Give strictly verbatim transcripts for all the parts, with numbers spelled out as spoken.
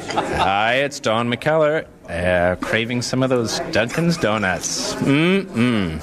Hi, it's Don McKellar, uh, craving some of those Dunkin's Donuts. Mm-mm.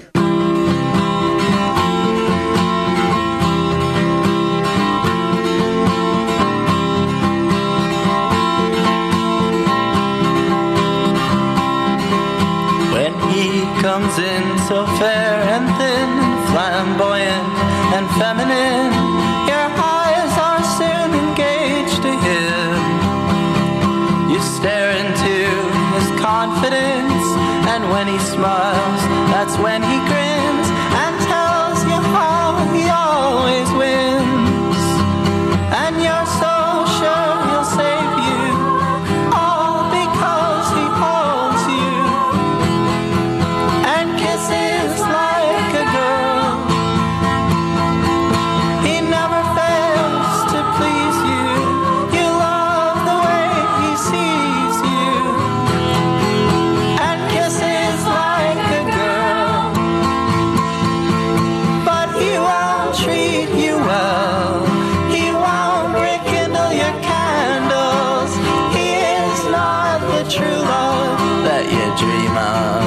When he comes in so fair and thin, flamboyant and feminine, your eyes are soon engaged to him. You stare into his confidence, and when he smiles, that's when he grins and tells you how he always wins. And you're so sure he'll save you, all because he holds you and kisses like a girl. He never fails to please you. You love the way he sees you and kisses like a girl. But he won't treat you well. He won't rekindle your candles. He is not the true love that you dream of.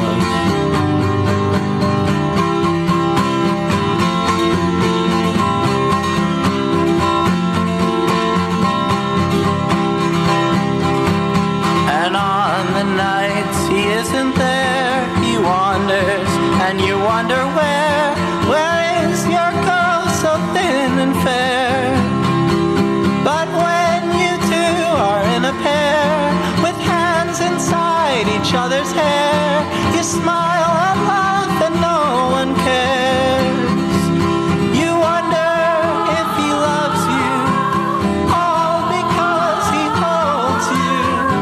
And on the nights he isn't there, he wanders, and you wonder where, where is your girl so thin and fair? But when you two are in a pair, with hands inside each other's hair, you smile and laugh and no one cares. You wonder if he loves you, all because he holds you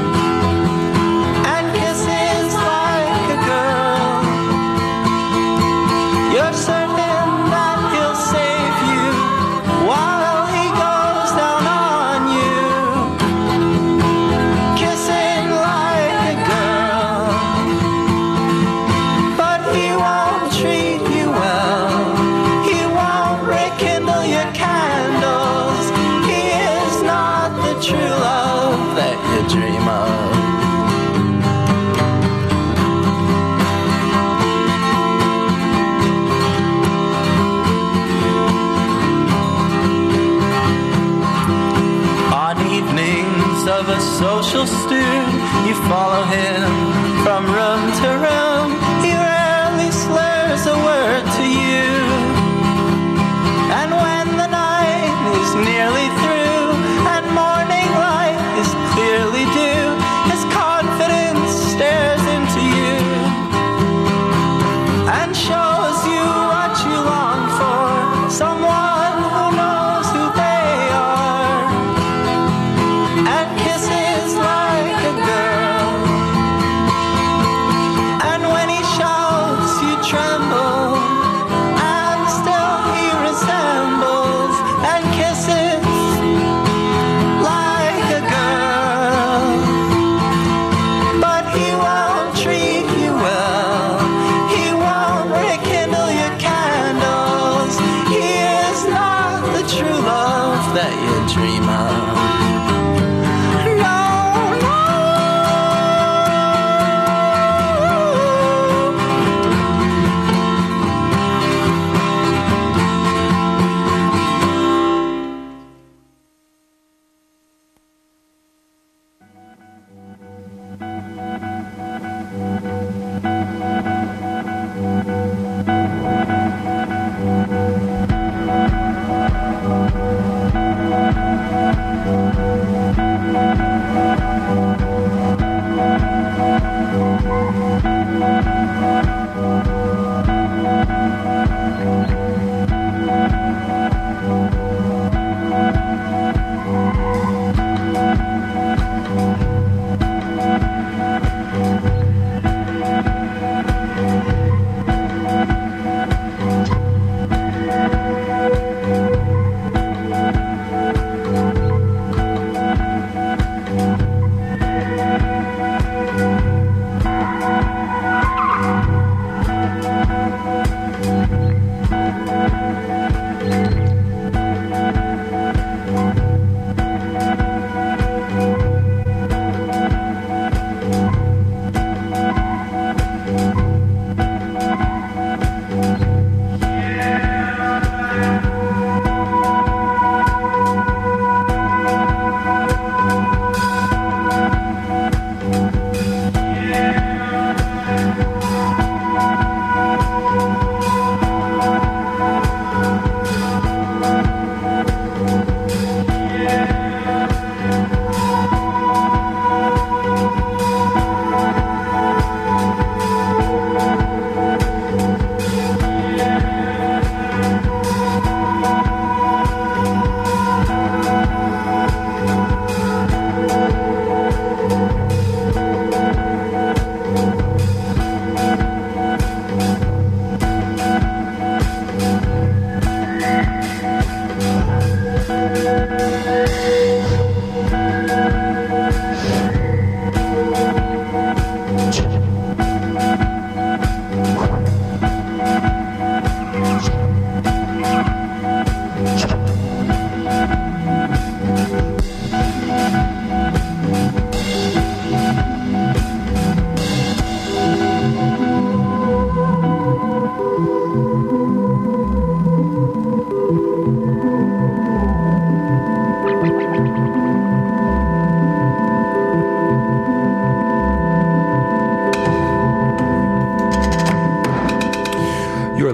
and kisses like a girl. You're certain that he'll save you while he goes down on you, kissing like a girl. But he won't treat you well. He won't rekindle your candles. He is not the true love that you dream of. On evenings of a social stew, you follow him from room to room. He rarely slurs a word to you. And when the night is nearly through and morning light is clearly due, his confidence stares into you and shows you what you long for, someone who knows who they are and kisses like a girl. And when he shouts, you tremble and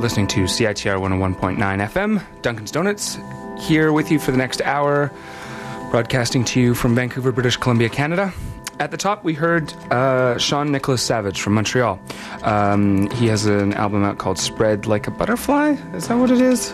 listening to C I T R one oh one point nine F M, Duncan's Donuts, here with you for the next hour, broadcasting to you from Vancouver, British Columbia, Canada. At the top, we heard uh, Sean Nicholas Savage from Montreal. Um, he has an album out called Spread Like a Butterfly. Is that what it is?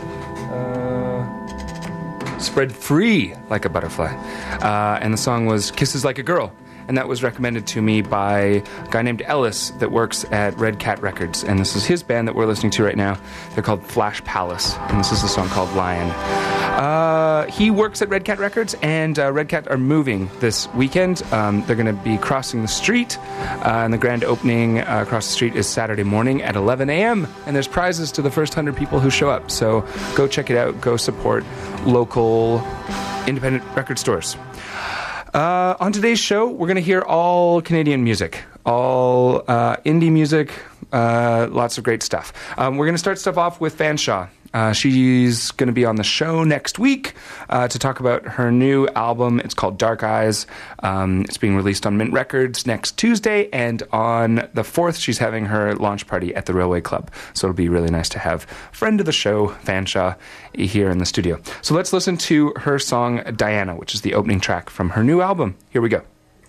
Uh, Spread Free Like a Butterfly. Uh, and the song was Kisses Like a Girl. And that was recommended to me by a guy named Ellis that works at Red Cat Records. And this is his band that we're listening to right now. They're called Flash Palace. And this is a song called Lion. Uh, he works at Red Cat Records, and uh, Red Cat are moving this weekend. Um, they're going to be crossing the street, uh, and the grand opening uh, across the street is Saturday morning at eleven a.m., and there's prizes to the first one hundred people who show up. So go check it out. Go support local independent record stores. Uh, on today's show, we're going to hear all Canadian music, all uh, indie music, uh, lots of great stuff. Um, we're going to start stuff off with Fanshawe. Uh, she's going to be on the show next week uh, to talk about her new album. It's called Dark Eyes. Um, it's being released on Mint Records next Tuesday, and on the fourth, she's having her launch party at the Railway Club. So it'll be really nice to have friend of the show, Fanshawe, here in the studio. So let's listen to her song Diana, which is the opening track from her new album. Here we go.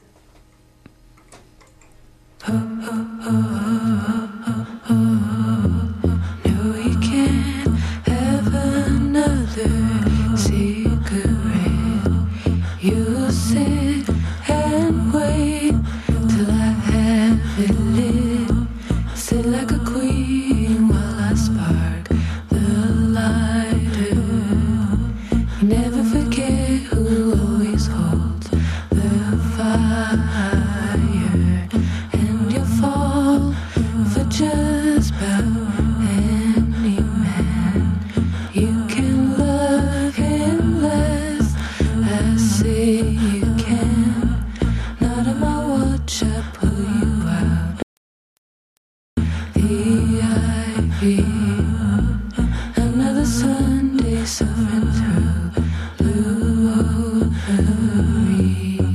You'll sit and wait till I have it lit. Sit like a queen while I spark the lighter. You never forget who always holds the fire. And you'll fall for just about any man. You can love him less, I say you can. Not on my watch, I pull you out the ivy. Another Sunday suffering through blue ovaries.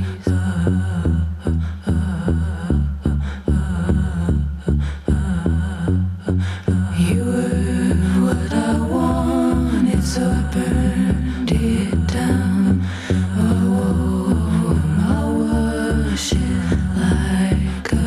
You were what I wanted, so I burned it down. Oh, my worship like a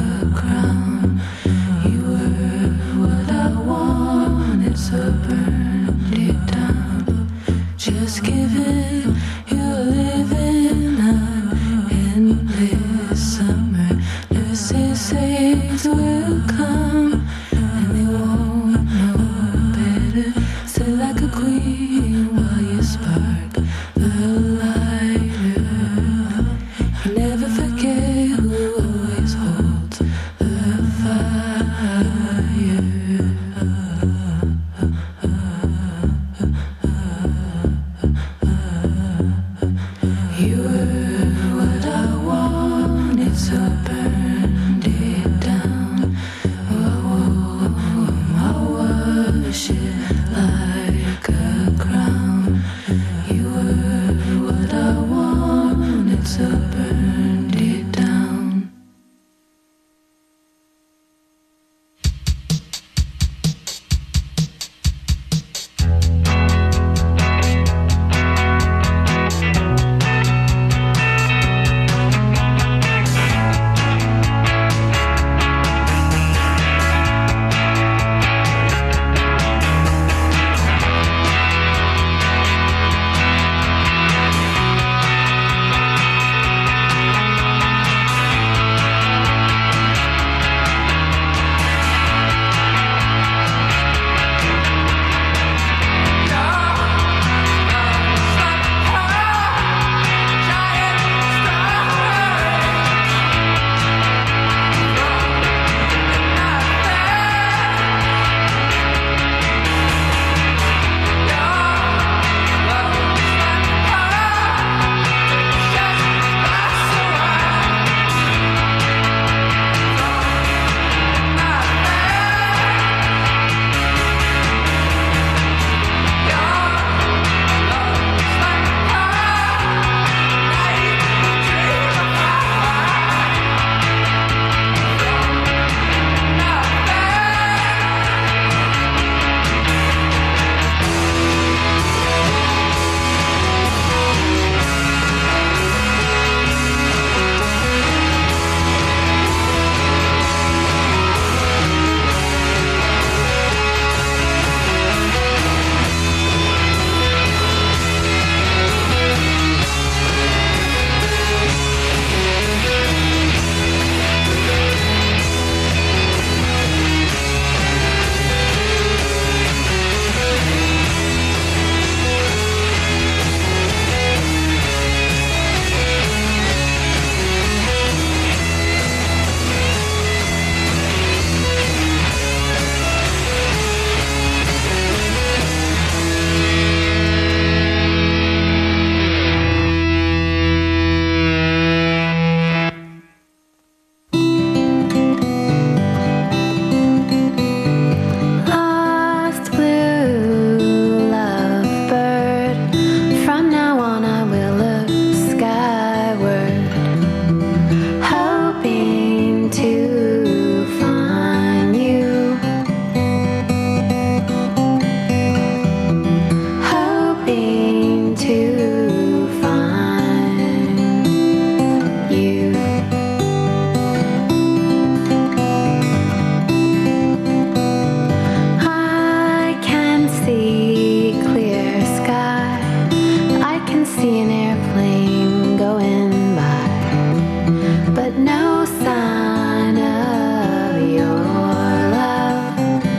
but no sign of your love,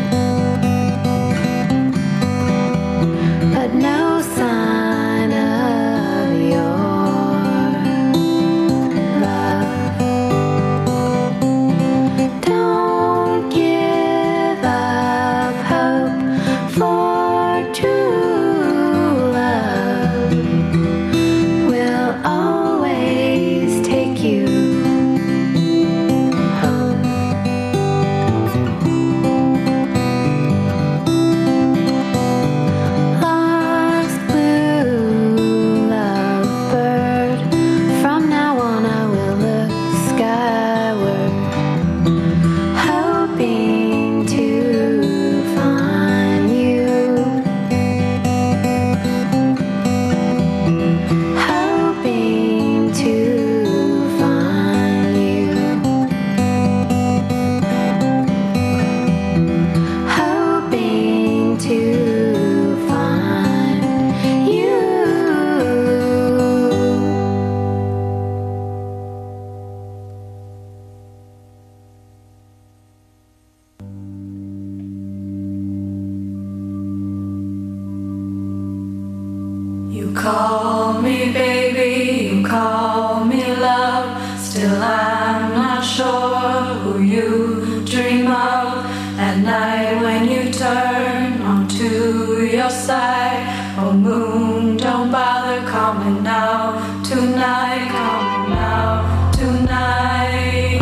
but no sign of your love. Don't give up hope for true love. Will always take you home. Lost blue lovebird, from now on I will look skyward, hoping to find you, hoping to find you, hoping to find you. You call me baby, you call me love. Still I'm not sure who you dream of. At night when you turn onto your side, oh moon, don't bother coming out tonight, coming out tonight.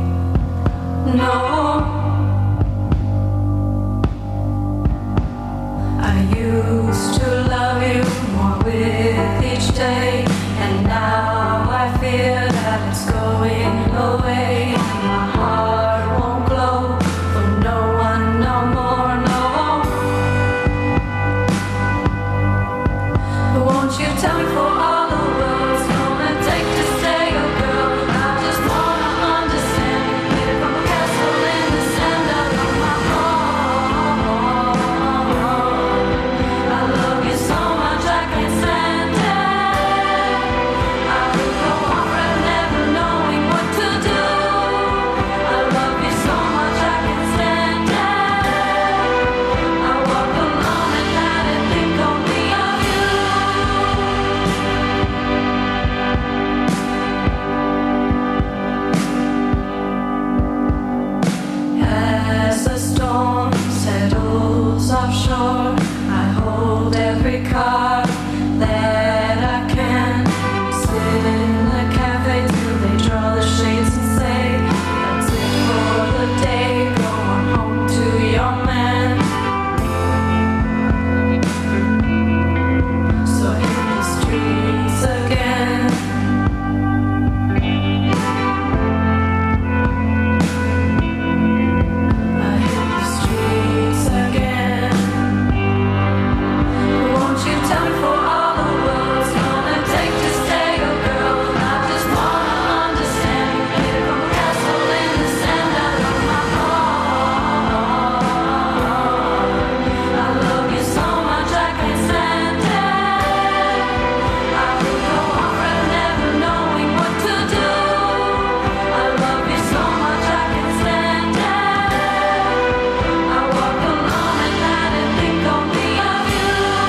No, I used to love you more with each day, and now I fear that it's going away. And my heart won't glow for no one no more, no. But won't you tell me for all the world it's gonna take to stay a girl? I just wanna understand. Made from a castle in the sand, I love my heart. I love you so much I can't stand it. I could go on forever never knowing what to do. I love you so much I can't stand it. I walk alone at night and think only of you. As the storm settles offshore, I hold every card that I can. Sit in the cafe till they draw the shades and say, that's it for the day, go on home to your man. So hit the streets again. I hit the streets again. Won't you tell me for all the world it's gonna take to stay a girl? I just wanna understand. Made it from a castle in the sand, I love my heart. I love you so much I can't stand it. I could go on forever never knowing what to do. I love you so much I can't stand it. I walk alone at night and think only of you.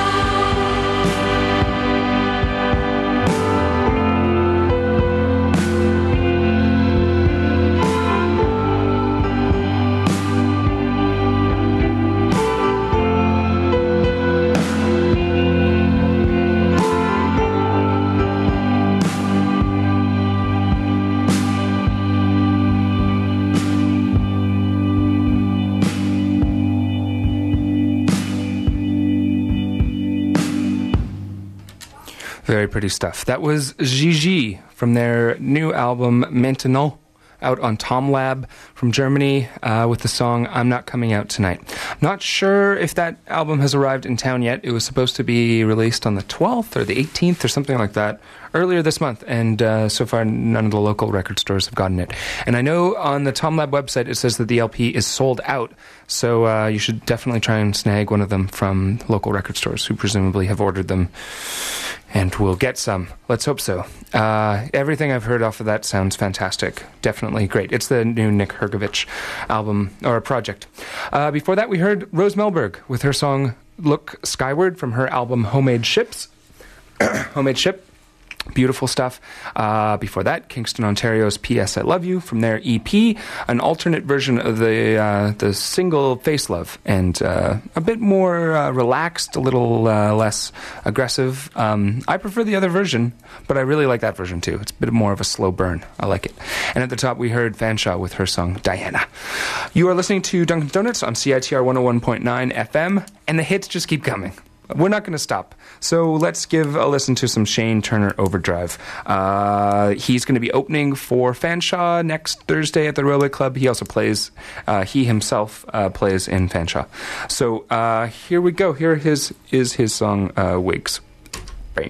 Very pretty stuff. That was Gigi from their new album Maintenant, out on Tom Lab from Germany, uh, with the song I'm Not Coming Out Tonight. I'm not sure if that album has arrived in town yet. It was supposed to be released on the twelfth or the eighteenth or something like that earlier this month, and uh, so far none of the local record stores have gotten it. And I know on the Tom Lab website it says that the L P is sold out, so uh, you should definitely try and snag one of them from local record stores who presumably have ordered them And we'll get some. Let's hope so. Uh, everything I've heard off of that sounds fantastic. Definitely great. It's the new Nick Hergovich album, or project. Uh, before that, we heard Rose Melberg with her song Look Skyward from her album Homemade Ships. Homemade Ship. Beautiful stuff. Uh, before that, Kingston, Ontario's P S I Love You from their E P, an alternate version of the uh, the single Face Love, and uh, a bit more uh, relaxed, a little uh, less aggressive. Um, I prefer the other version, but I really like that version too. It's a bit more of a slow burn. I like it. And at the top, we heard Fanshawe with her song Diana. You are listening to Dunkin' Donuts on C I T R one oh one point nine F M, and the hits just keep coming. We're not going to stop. So let's give a listen to some Shane Turner Overdrive. Uh, he's going to be opening for Fanshawe next Thursday at the Railway Club. He also plays, uh, he himself uh, plays in Fanshawe. So uh, here we go. Here his, is his song, uh, Wigs. Bang.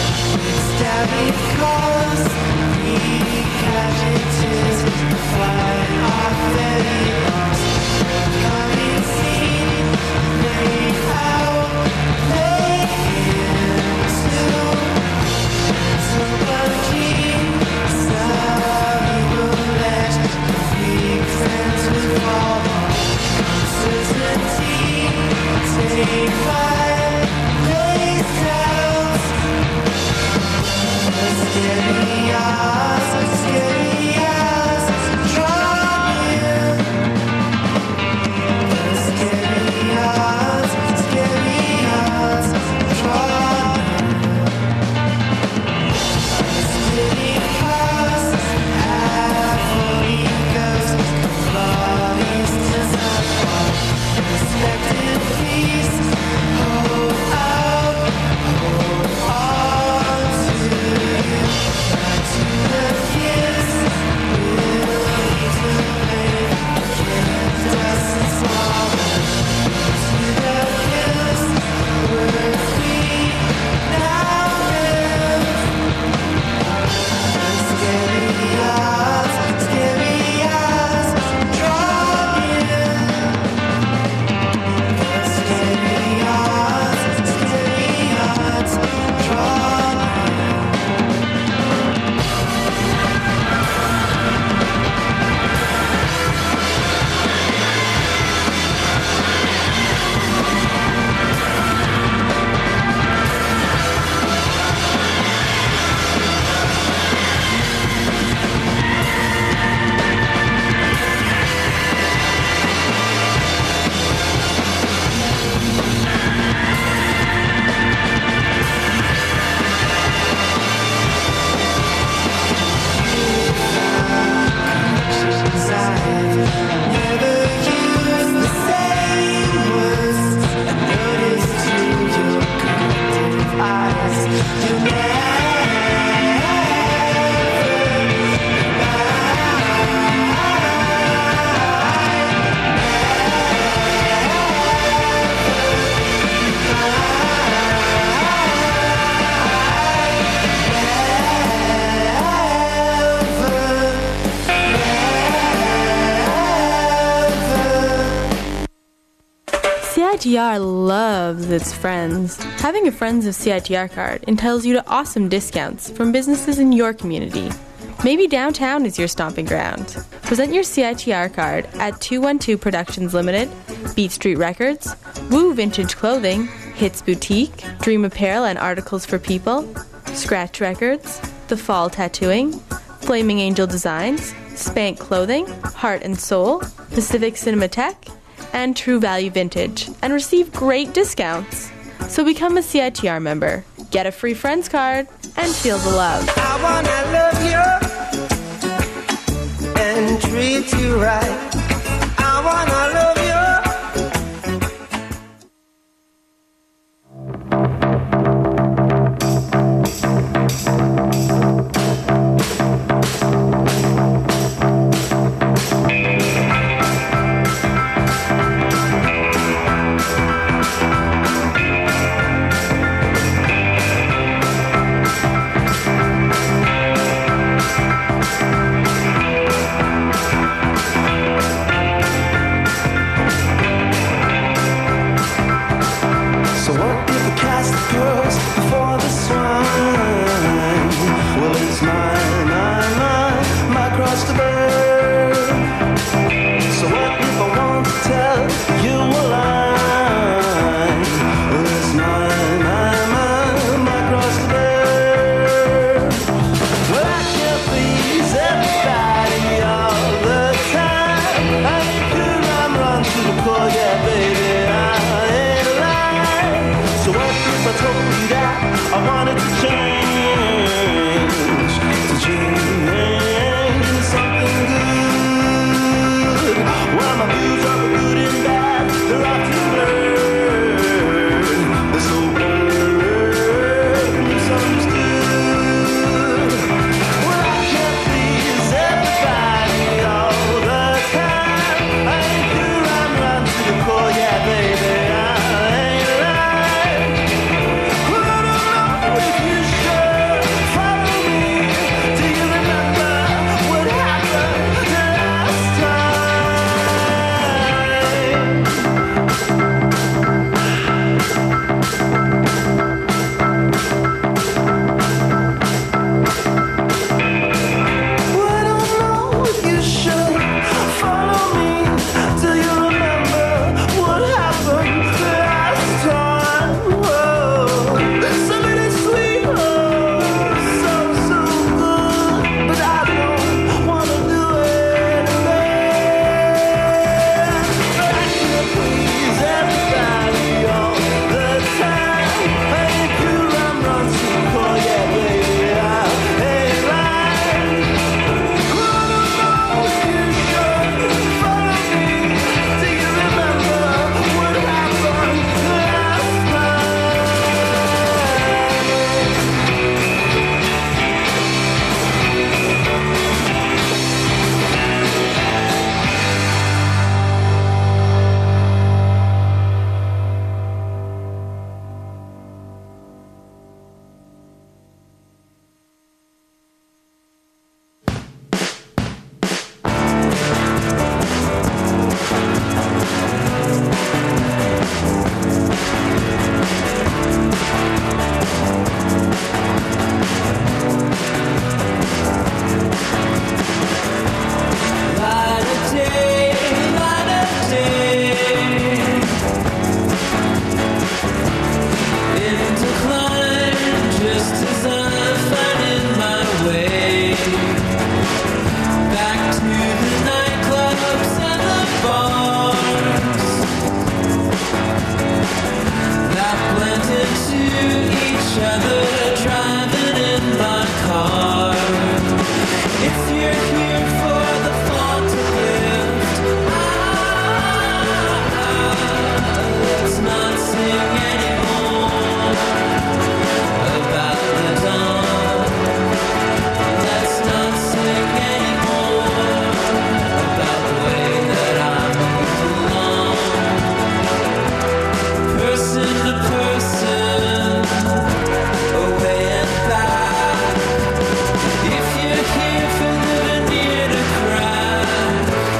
C I T R loves its friends. Having a Friends of C I T R card entitles you to awesome discounts from businesses in your community. Maybe downtown is your stomping ground. Present your C I T R card at two one two Productions Limited, Beat Street Records, Woo Vintage Clothing, Hits Boutique, Dream Apparel and Articles for People, Scratch Records, The Fall Tattooing, Flaming Angel Designs, Spank Clothing, Heart and Soul, Pacific Cinematheque, and True Value Vintage, and receive great discounts. So become a C I T R member, get a free friends card, and feel the love. I wanna love you and treat you right. I wanna love you. cross the bird. So what if I want to tell you a line? Well, it's mine, mine, mine, my cross the bird. Well, I can't please everybody all the time. I ain't cool, I'm run to the core, yeah, baby, I ain't lying. So what if I told you that I wanted to change, to change something good? Well, my views are good and bad, they're often blurred. They're so blurred, misunderstood. Well, I can't please everybody all the time. I ain't pure, I'm run to the core, yeah, baby, I ain't lying. Well, I don't know if you should follow me. Do you remember what happened last time? Well, I don't know if you should follow me. Do you remember what happened last time? Whoa, somebody sweet, oh, so, so good. But I don't wanna do it again. But I can't please everybody all the time. I ain't pure, I'm run to the core, yeah, baby, I ain't lying. Well, I don't know if you should follow me. Do you remember what happened last time? Light of day, light of day, in decline, just as I'm finding my way back to the nightclubs and the bars that blend into each other, driving in my car. If you're here for the fall to lift, ah, let's not sing anymore about the dawn. Let's not sing anymore about the way that I move along. Person to person, away and back. If you're here for living near the crack,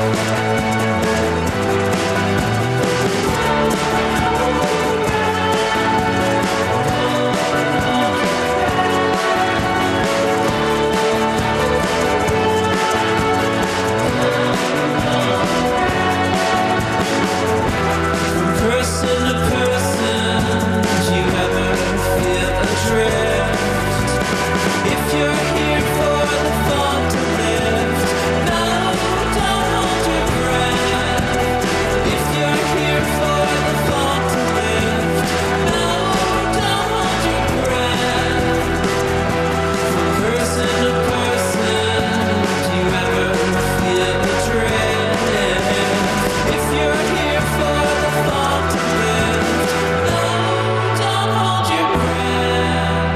from person to person, do you ever feel adrift? If you're here for the fall to lift, no, don't hold your breath. If you're here for the fall to lift, no, don't hold your breath. From person to person, do you ever feel adrift? If you're here for the fall to lift, no, don't hold your breath.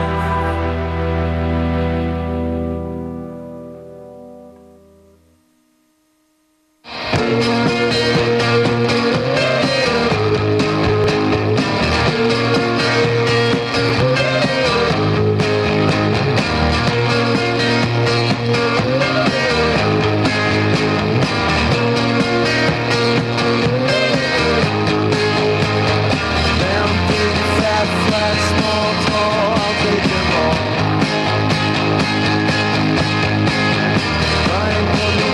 Damn big, fat, flat, small, tall, I'll take them all. Crying for me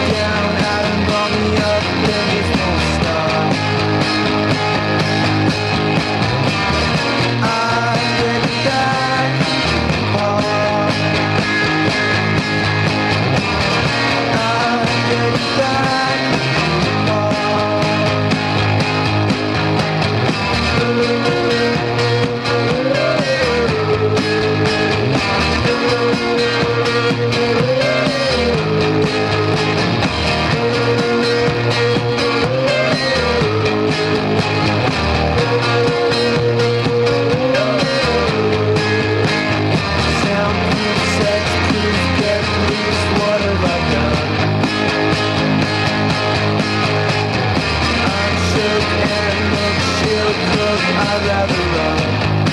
I'd rather run.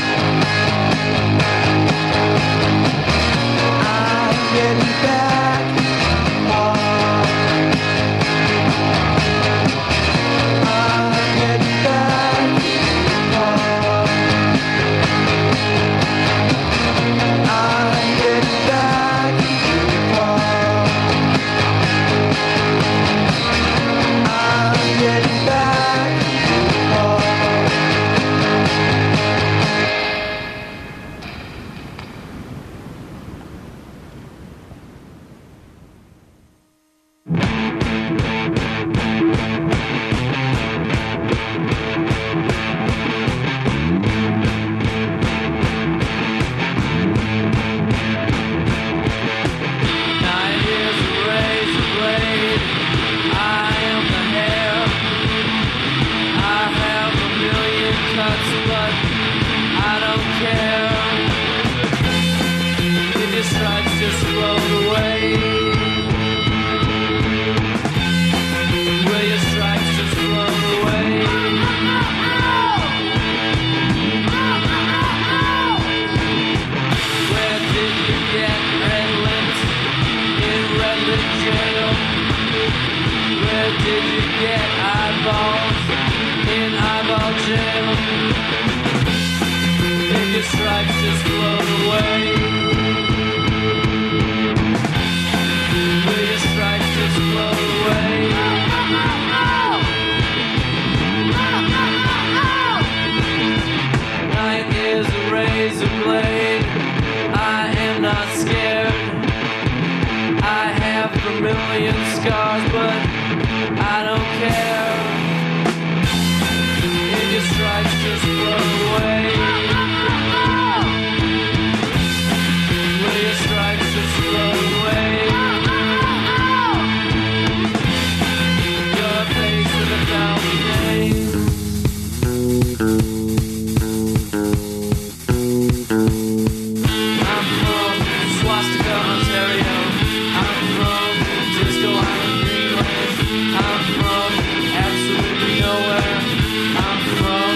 I'm getting back home. I'm getting back home. I'm getting back home. I'm getting back home. Nine years of razor blade. I am the hair. I have a million cuts, but I don't care. If your stripes just float away, will your stripes just float away? Where did you get red lips in Redwood jail? Where did you get eyeballs in eyeball jail? If your stripes just float away, will your stripes just float away? Night is a razor blade. I am not scared. I have a million scars, but I don't care. If your stripes just float away, will your stripes just float away? You're a face of a thousand days. I'm from Swastika, Ontario. I'm from Disco Island, Greenland. I'm from absolutely nowhere. I'm from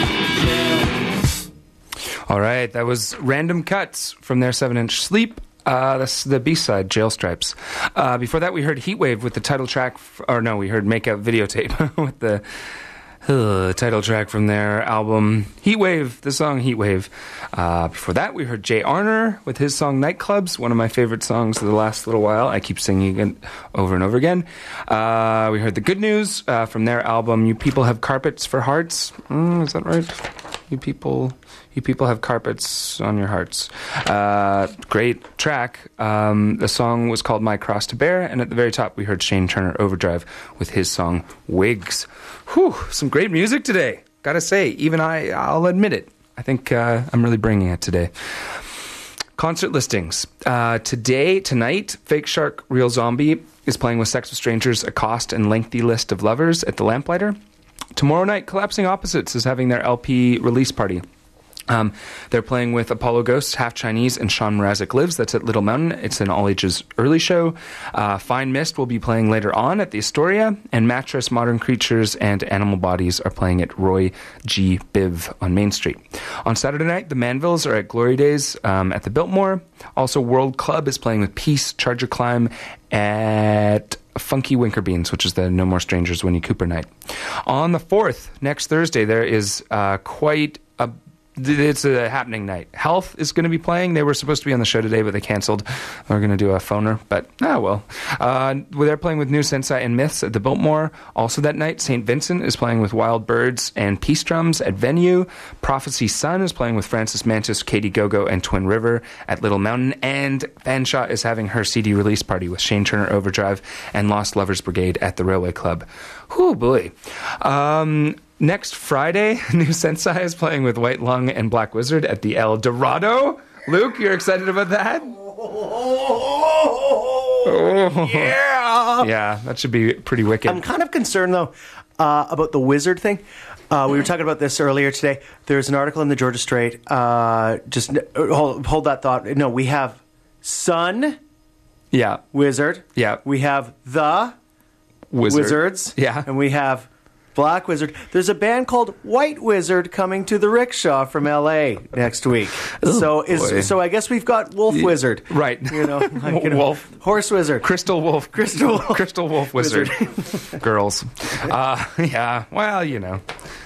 jail. All right, that was Random Cuts from their seven-inch Sleep. Uh, that's the B-side, Jail Stripes. Uh, before that, we heard Heatwave with the title track, f- or no, we heard Make Out videotape with the uh, title track from their album Heatwave, the song Heatwave. Uh, before that, we heard Jay Arner with his song Nightclubs, one of my favorite songs of the last little while. I keep singing it over and over again. Uh, we heard The Good News uh, from their album You People Have Carpets for Hearts. Mm, is that right? You people... You people have carpets on your hearts. Uh, great track. Um, the song was called My Cross to Bear, and at the very top we heard Shane Turner Overdrive with his song Wigs. Whew, some great music today. Gotta say, even I, I'll admit it. I think uh, I'm really bringing it today. Concert listings. Uh, today, tonight, Fake Shark, Real Zombie is playing with Sex with Strangers, A Cost and Lengthy List of Lovers at the Lamplighter. Tomorrow night, Collapsing Opposites is having their L P release party. Um, they're playing with Apollo Ghosts, Half Chinese, and Sean Mrazek Lives. That's at Little Mountain. It's an all-ages early show. Uh, Fine Mist will be playing later on at the Astoria, and Mattress, Modern Creatures, and Animal Bodies are playing at Roy G. Biv on Main Street. On Saturday night, the Manvilles are at Glory Days um, at the Biltmore. Also, World Club is playing with Peace, Charger Climb at Funky Winkerbeans, which is the No More Strangers Winnie Cooper night. On the fourth, next Thursday, there is uh, quite a It's a happening night. Health is going to be playing. They were supposed to be on the show today, but they canceled. We're going to do a phoner, but ah, well. Uh, they're playing with New Sensei and Myths at the Biltmore. Also that night, Saint Vincent is playing with Wild Birds and Peace Drums at Venue. Prophecy Sun is playing with Francis Mantis, Katie Gogo, and Twin River at Little Mountain. And Fanshawe is having her C D release party with Shane Turner Overdrive and Lost Lovers Brigade at the Railway Club. Whew, boy. Um... Next Friday, New Sensei is playing with White Lung and Black Wizard at the El Dorado. Luke, you're excited about that? Oh, yeah. Yeah, that should be pretty wicked. I'm kind of concerned, though, uh, about the wizard thing. Uh, we were talking about this earlier today. There's an article in the Georgia Straight. Uh, just hold, hold that thought. No, we have Sun Yeah. Wizard. Yeah. We have the Wizard. Wizards. Yeah. And we have Black Wizard. There's a band called White Wizard coming to the Rickshaw from L A next week. So boy. is so I guess we've got Wolf Wizard. Right. You know, like, you know, Wolf. Horse Wizard. Crystal Wolf. Crystal Wolf. Crystal Wolf Wizard. Girls. Uh, yeah, well, you know.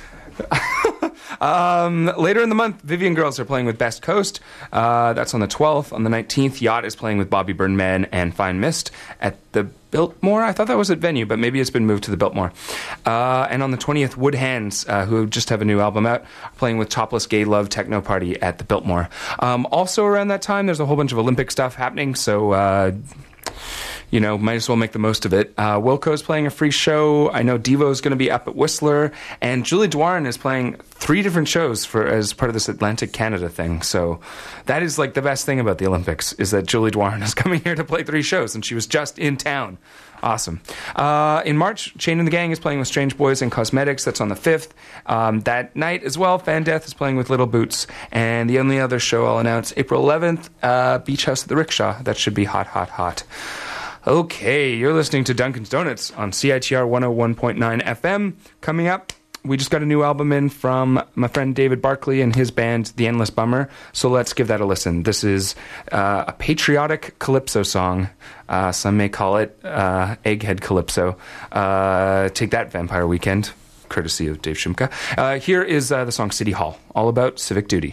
um, later in the month, Vivian Girls are playing with Best Coast. Uh, that's on the twelfth. On the nineteenth, Yacht is playing with Bobby Burnman and Fine Mist at the Biltmore. I thought that was at Venue, but maybe it's been moved to the Biltmore. Uh, and on the twentieth, Wood Hands, uh, who just have a new album out, are playing with Topless Gay Love Techno Party at the Biltmore. Um, also around that time, there's a whole bunch of Olympic stuff happening, so... Uh, You know, might as well make the most of it. Uh, Wilco's playing a free show. I know Devo's going to be up at Whistler. And Julie Dwarin is playing three different shows for as part of this Atlantic Canada thing. So that is like the best thing about the Olympics, is that Julie Dwarin is coming here to play three shows. And she was just in town. Awesome. Uh, in March, Chain and the Gang is playing with Strange Boys and Cosmetics. That's on the fifth. Um, that night as well, Fan Death is playing with Little Boots. And the only other show I'll announce, April eleventh, uh, Beach House at the Rickshaw. That should be hot, hot, hot. Okay, you're listening to Dunkin's Donuts on C I T R one oh one point nine F M. Coming up, we just got a new album in from my friend David Barkley and his band, The Endless Bummer. So let's give that a listen. This is uh, a patriotic calypso song. Uh, some may call it uh, Egghead Calypso. Uh, take that, Vampire Weekend, courtesy of Dave Shumka. Uh, here is uh, the song City Hall, all about civic duty.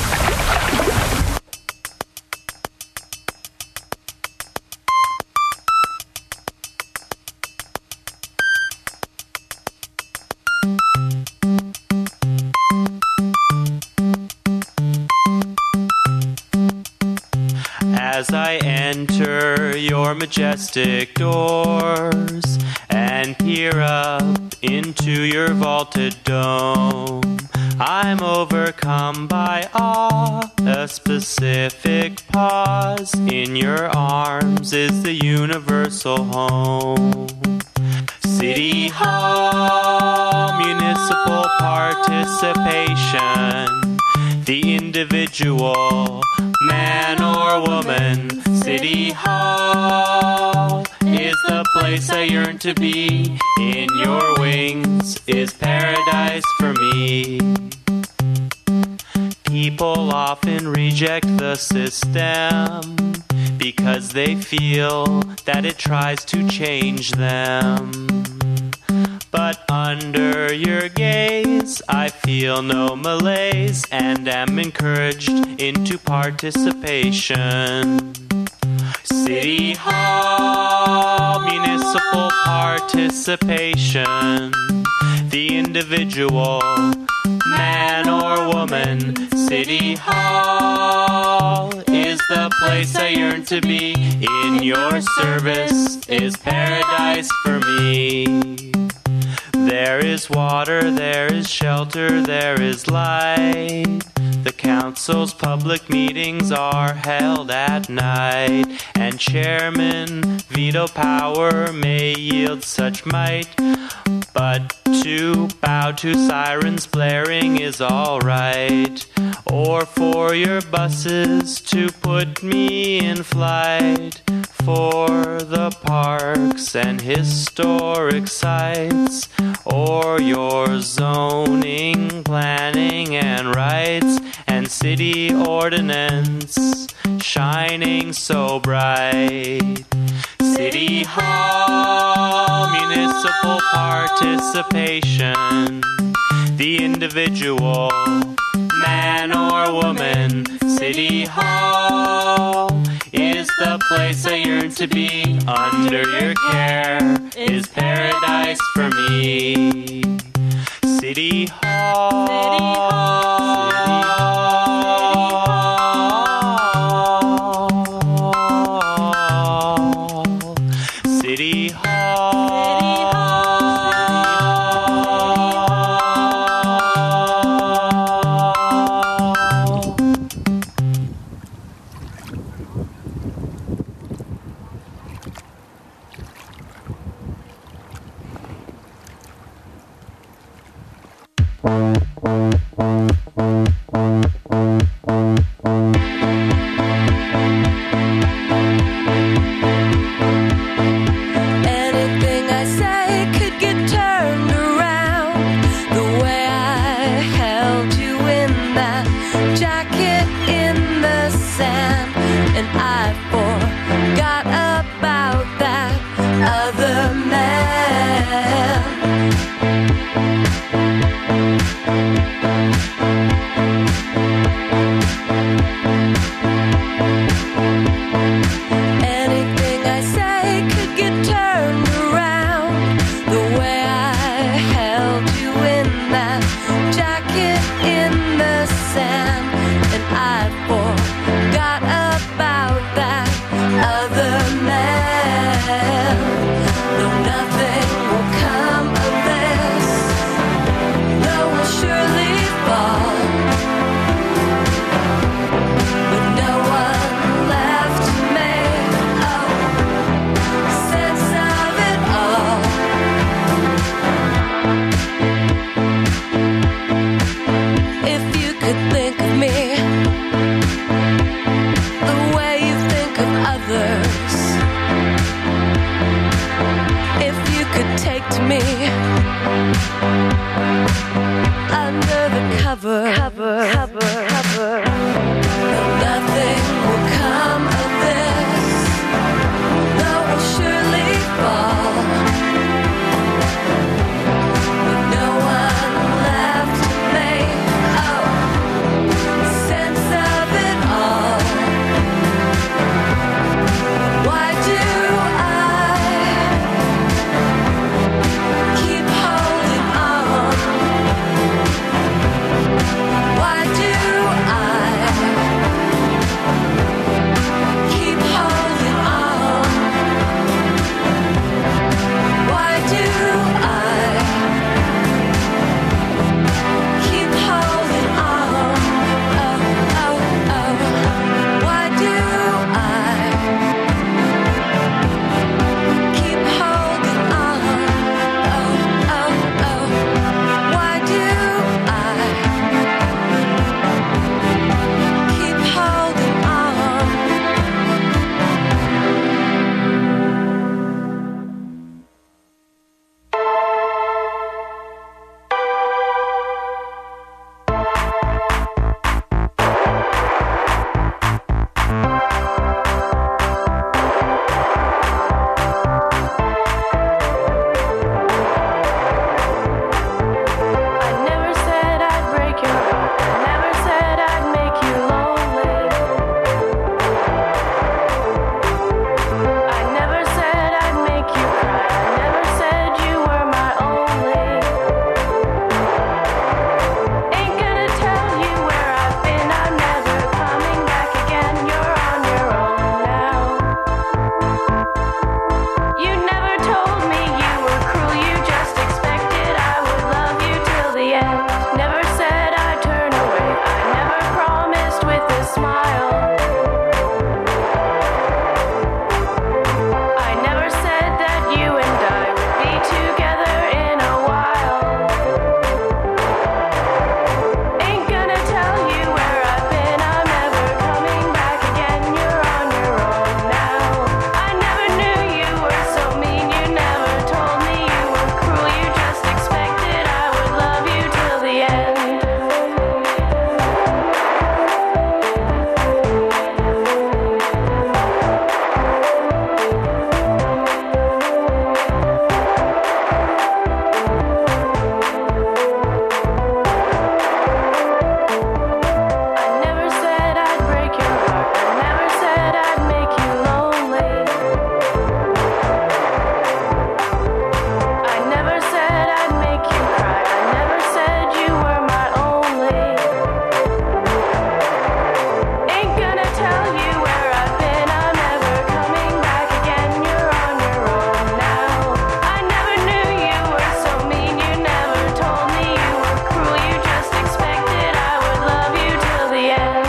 As I enter your majestic doors and peer up into your vaulted dome, I'm overcome by awe. A specific pause in your arms is the universal home. City Hall, municipal participation, the individual, man or woman. City Hall is the place I yearn to be. In your wings is paradise for me. People often reject the system because they feel that it tries to change them. But under your gaze, I feel no malaise and am encouraged into participation. City Hall, municipal participation, the individual, man or woman. City Hall is the place I yearn to be. In your service is paradise for me. There is water, there is shelter, there is light. The council's public meetings are held at night, and chairman veto power may yield such might. But to bow to sirens blaring is alright, or for your buses to put me in flight. For the parks and historic sites, or your zoning, planning and rights, and city ordinance shining so bright. City Hall, municipal participation, the individual, man or woman. City Hall is the place I yearn to be. Under your care is paradise for me. City Hall, City Hall, City Hall. Thank you. take to me. Under the cover, cover, cover, cover. Nothing will come of this. No, we'll surely fall. With no one left to make oh, sense of it all. Why do I keep holding on? Why do I keep holding on? Why do I keep holding on? Oh, oh, oh. Why do I keep holding on? Oh, oh, oh. Why do I keep holding on? I never said I'd break your heart. I never said I'd make you lonely. I never said I'd make you cry. I never said you were my only. Ain't gonna tell you where I've been. I'm never coming back again. You're on your own now. You never told me you were cruel. You just expected I would love you till the end. Never said I'd turn away. I never promised with a smile. I never said that you and I would be together in a while. Ain't gonna tell you where I've been. I'm never coming back again. You're on your own now. I never knew you were so mean. You never told me you were cruel. You just expected I would love you till the end. I never said I'd break your heart. I never said I'd make you lonely. I never said I'd make you cry. I never said you were my only. Ain't gonna tell you where I've been. I'm never coming back again. You're on your own now. I never knew you were so mean. You never told me you were cruel. You just expected I would love you till the end.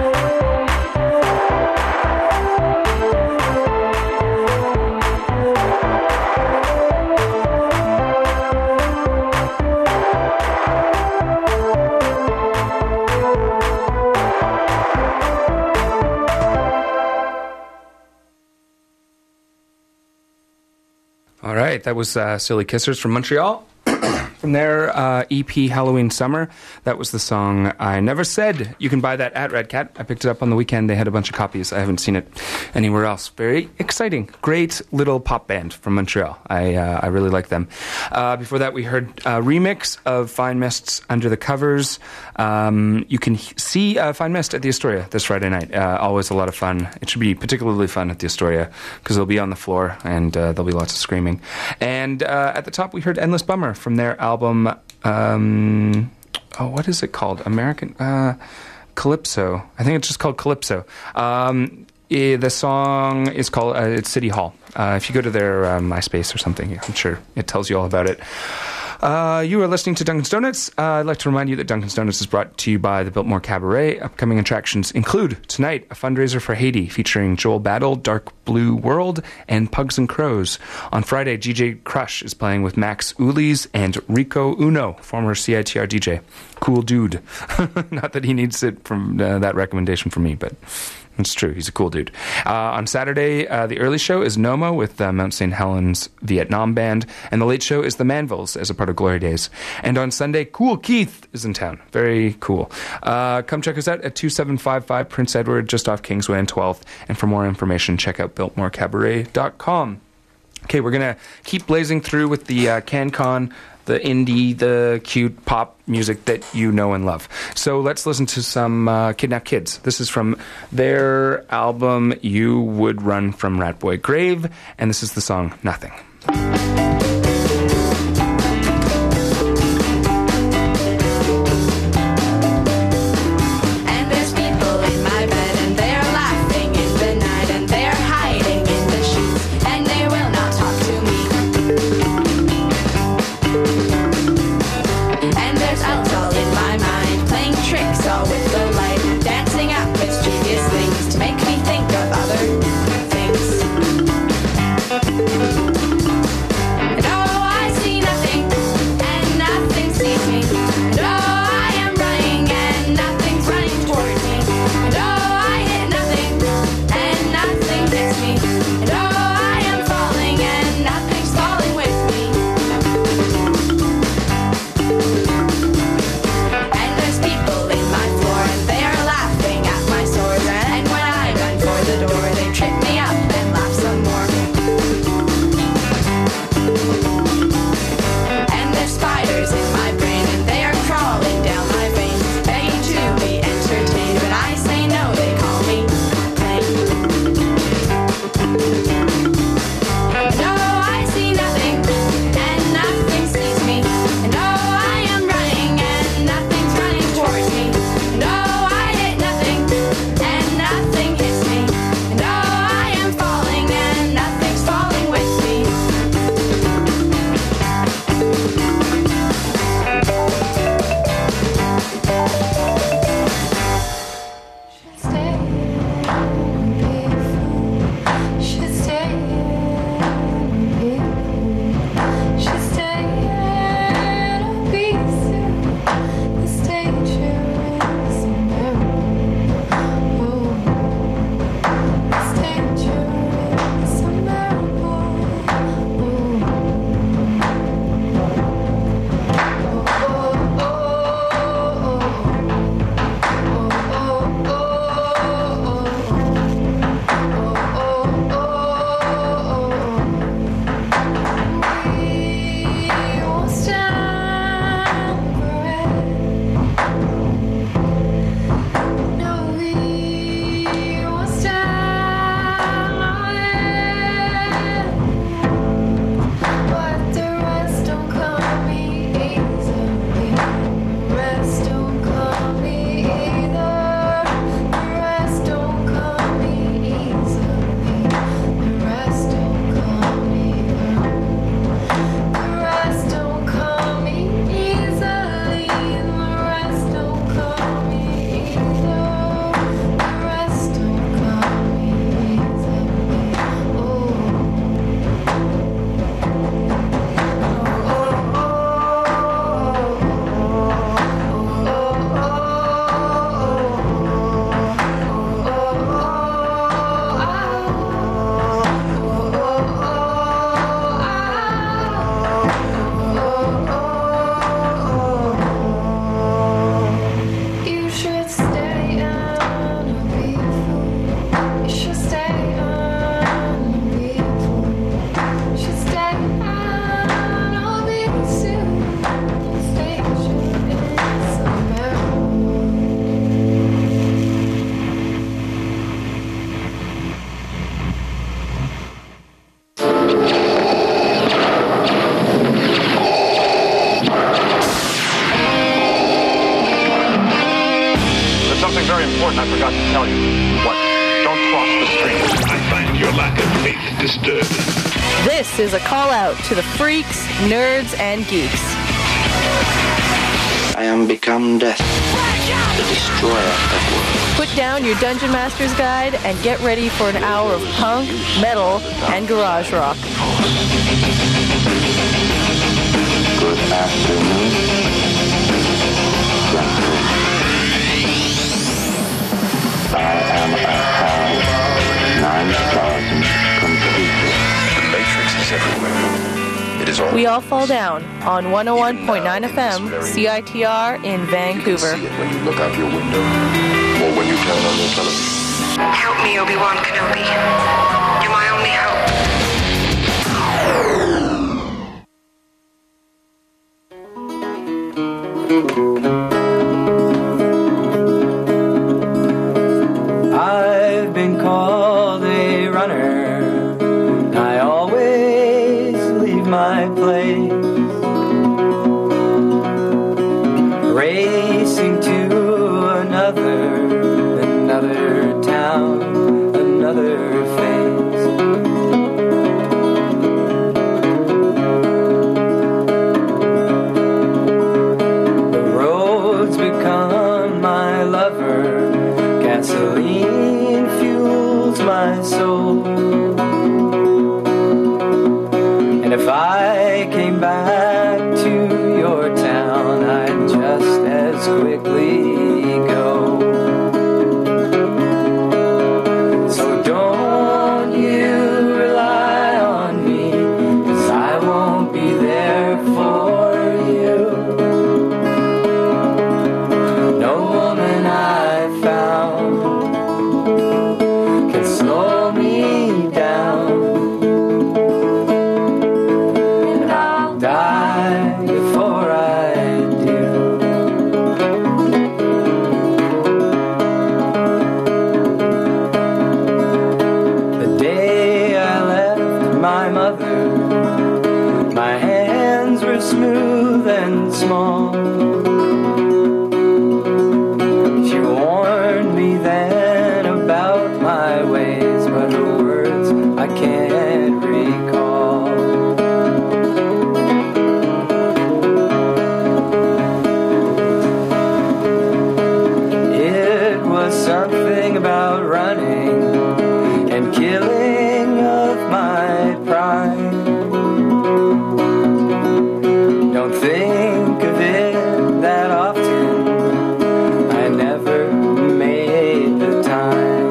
All right, that was uh, Silly Kissers from Montreal. From their uh, E P Halloween Summer, that was the song I Never Said. You can buy that at Red Cat. I picked it up on the weekend. They had a bunch of copies. I haven't seen it anywhere else. Very exciting. Great little pop band from Montreal. I uh, I really like them. Uh, before that, we heard a remix of Fine Mist's Under the Covers. Um, you can h- see uh, Fine Mist at the Astoria this Friday night. Uh, always a lot of fun. It should be particularly fun at the Astoria because they'll be on the floor and uh, there'll be lots of screaming. And uh, at the top, we heard Endless Bummer from their album, um, oh, what is it called? American uh, Calypso. I think it's just called Calypso. Um, eh, the song is called, uh, it's City Hall. Uh, if you go to their uh, MySpace or something, I'm sure it tells you all about it. Uh, you are listening to Duncan's Donuts. Uh, I'd like to remind you that Duncan's Donuts is brought to you by the Biltmore Cabaret. Upcoming attractions include tonight a fundraiser for Haiti featuring Joel Battle, Dark Blue World, and Pugs and Crows. On Friday, G J Crush is playing with Max Ulis and Rico Uno, former C I T R D J. Cool dude. Not that he needs it from uh, that recommendation from me, but It's true. He's a cool dude. Uh, on Saturday, uh, the early show is Nomo with uh, Mount Saint Helens Vietnam Band, and the late show is the Manvilles as a part of Glory Days. And on Sunday, Cool Keith is in town. Very cool. Uh, come check us out at two seven five five Prince Edward, just off Kingsway and twelfth. And for more information, check out biltmore cabaret dot com. Okay, we're going to keep blazing through with the uh, CanCon, the indie, the cute pop music that you know and love. So let's listen to some uh, Kidnap Kids. This is from their album You Would Run from Ratboy Grave, and this is the song Nothing. And there's people in my bed, and they're laughing in the night, and they're hiding in the sheets, and they will not talk to me. And there's elves all in my mind, playing tricks all with the light, dancing up mischievous things to make me think of other things. And oh, I see nothing, and nothing sees me. And oh, I am running, and nothing's running toward me. And oh, I hit nothing, and nothing hits me. And oh, I am falling, and nothing's falling with me. And there's people in my floor, and they are laughing at my sores. And when I run for the door, they trip me up and laugh some more. And there's spiders in my brain, and they are crawling down my veins, begging to be entertained. But I say no, they call me pain. And oh, I see nothing, and nothing sees me. And oh, I am running, and nothing's running towards me. And oh, I hit nothing, and nothing hits me. And oh, I am falling, and nothing's falling with me. Should stay, should stay, and be soon. The stage is unbearable. The stage is unbearable. Oh, but the rest don't come easily. The rest don't come either. The rest don't come easily. The rest don't come either. The rest don't come easily. The rest don't come either. The rest don't come easily. Oh. You should stay and be a fool. You should stay and be a fool. You should stay and I'll be soon. The stage is unbearable. There's something very important I forgot to tell you. What? Don't cross the street. I find your lack of faith disturbing. This is a call out to the freaks, nerds, and geeks. I am become death, the destroyer of worlds. Put down your Dungeon Master's Guide and get ready for an hour of punk, metal, and garage rock. Good afternoon, gentlemen. I am a All Fall Down on one oh one point nine F M C I T R in Vancouver. When you look out your window, or when you turn on your television. Help me, Obi-Wan Kenobi. You're my only hope. I've been called a runner. I always leave my place, racing to another, another town, another face. The road's become my lover. Gasoline fuels my soul. And if I came back to your town, I'd just as quickly go. So don't you rely on me, 'cause I won't be there for you. No woman I found can slow me down, and I'll die before I do. The day I left my mother, my hands were smooth and small. She warned me then about my ways, but her words I can't recall. It was something about running and killing of my pride. Don't think of it that often, I never made the time.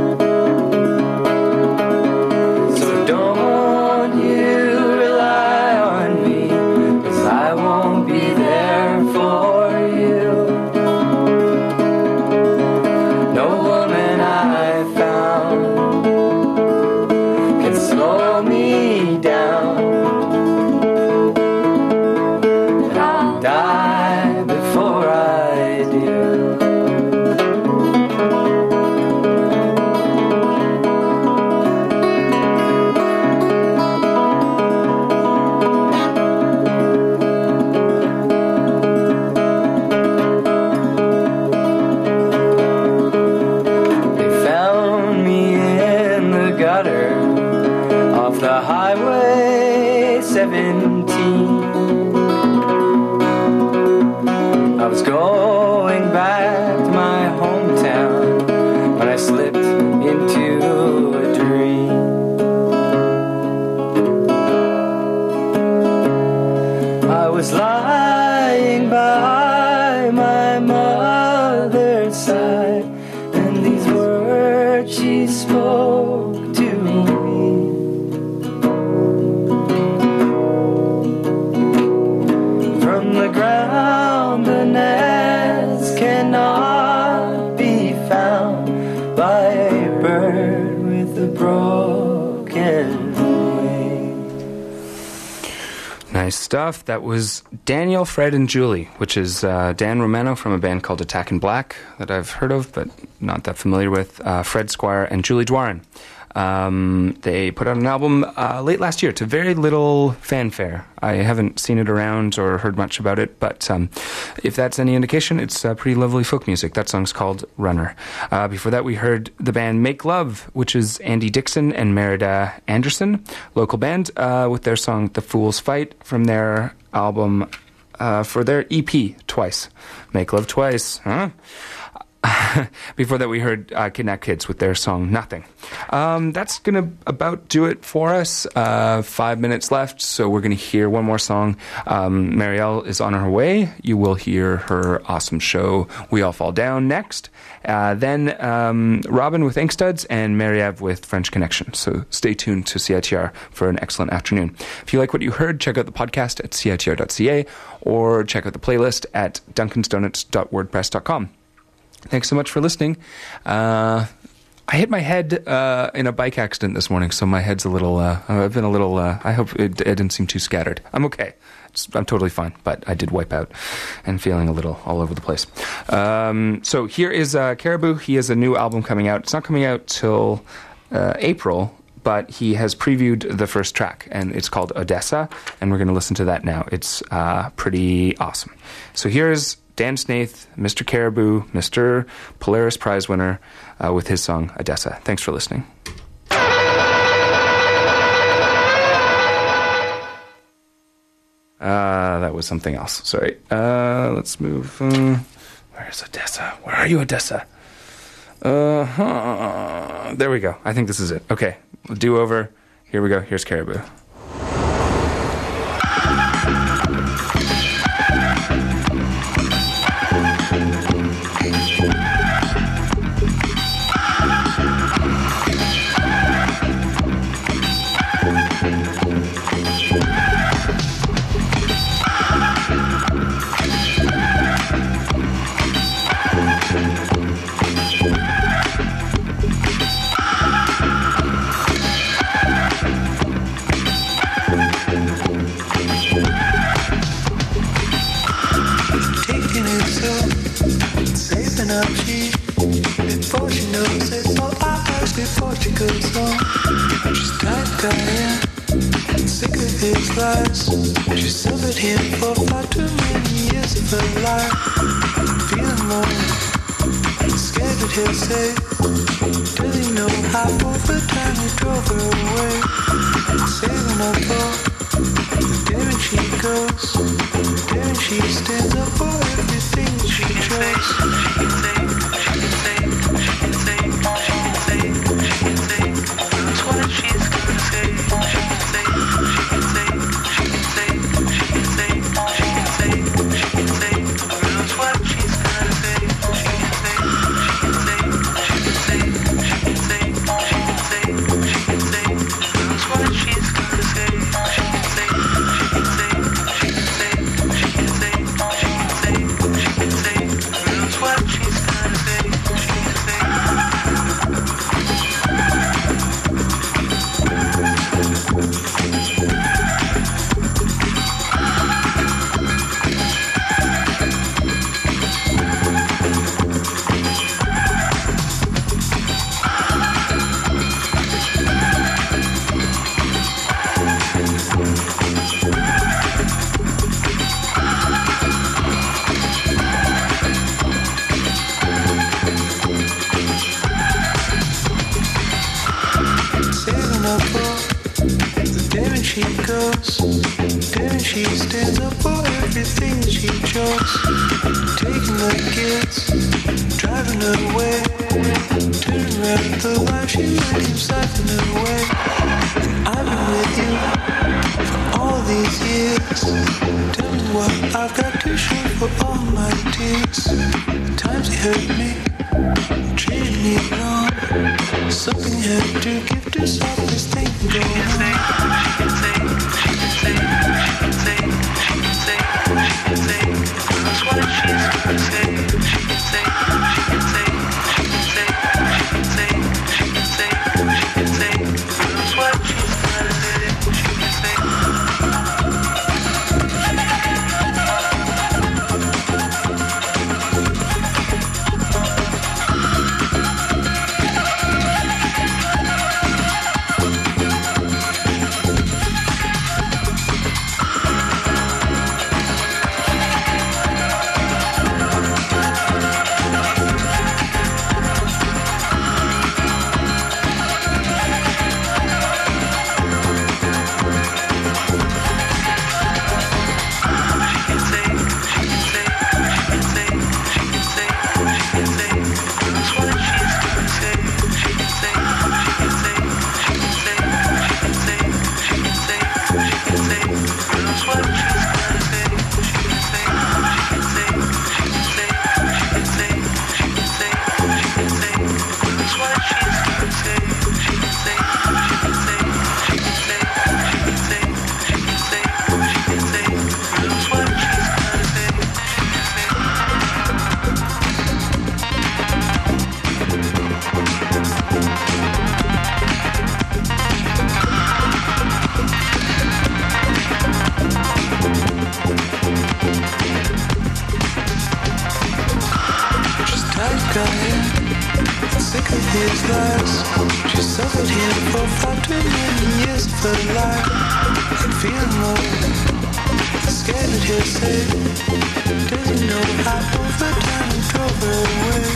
So don't you rely on me, 'cause I won't be there for you. No woman I found can slow me down, and I'll die before I do. They found me in the gutter off the highway seventeen. I was going back to my hometown when I slipped into a dream. I was lying by my mother's side, and these words she spoke to me. From the ground the nest cannot be found by a bird with a broken wing. Nice stuff. That was Daniel, Fred, and Julie, which is uh, Dan Romano from a band called Attack in Black that I've heard of but not that familiar with, uh, Fred Squire, and Julie Dwarin. Um, they put out an album uh, late last year to very little fanfare. I haven't seen it around or heard much about it, but um, if that's any indication, it's uh, pretty lovely folk music. That song's called Runner. Uh, before that, we heard the band Make Love, which is Andy Dixon and Merida Anderson, local band, uh, with their song The Fool's Fight from their album, uh, for their E P, Twice. Make Love Twice, huh? Before that, we heard uh, Kidnap Kids with their song Nothing. Um, that's going to about do it for us. Uh, five minutes left, so we're going to hear one more song. Um, Marielle is on her way. You will hear her awesome show, We All Fall Down, next. Uh, then um, Robin with Ink Studs and Mary-Ave with French Connection. So stay tuned to C I T R for an excellent afternoon. If you like what you heard, check out the podcast at C I T R dot C A or check out the playlist at duncans donuts dot wordpress dot com. Thanks so much for listening. Uh, I hit my head uh, in a bike accident this morning, so my head's a little, uh, I've been a little, uh, I hope it, it didn't seem too scattered. I'm okay. It's, I'm totally fine, but I did wipe out and feeling a little all over the place. Um, so here is uh, Caribou. He has a new album coming out. It's not coming out till uh, April, but he has previewed the first track, and it's called Odessa, and we're going to listen to that now. It's uh, pretty awesome. So here's Dan Snaith, Mister Caribou, Mister Polaris Prize winner, uh, with his song Odessa. Thanks for listening. Uh, that was something else. Sorry. Uh, let's move. Uh, where's Odessa? Where are you, Odessa? Uh-huh. There we go. I think this is it. Okay. Do over. Here we go. Here's Caribou. Before she knows it, so I ask before she goes home. She's tired of Diane, sick of his lies. She suffered him for far too many years of her life. Feeling lonely, scared that he'll say, does he know how over time he drove her away? Saving her for there and she goes, there and she stands up for everything that she chose. rebellion. Sick of his lies. She suffered here for far too many years of her life. Feeling low, scared that he'll say, doesn't know how over time he drove her away.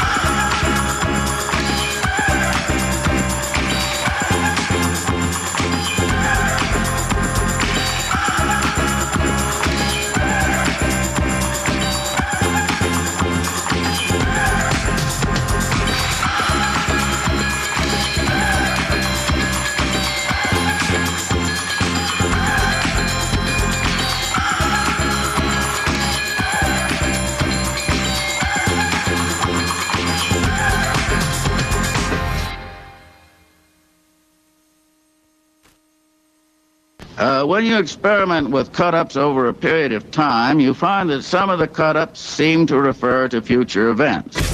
Uh, when you experiment with cut-ups over a period of time, you find that some of the cut-ups seem to refer to future events.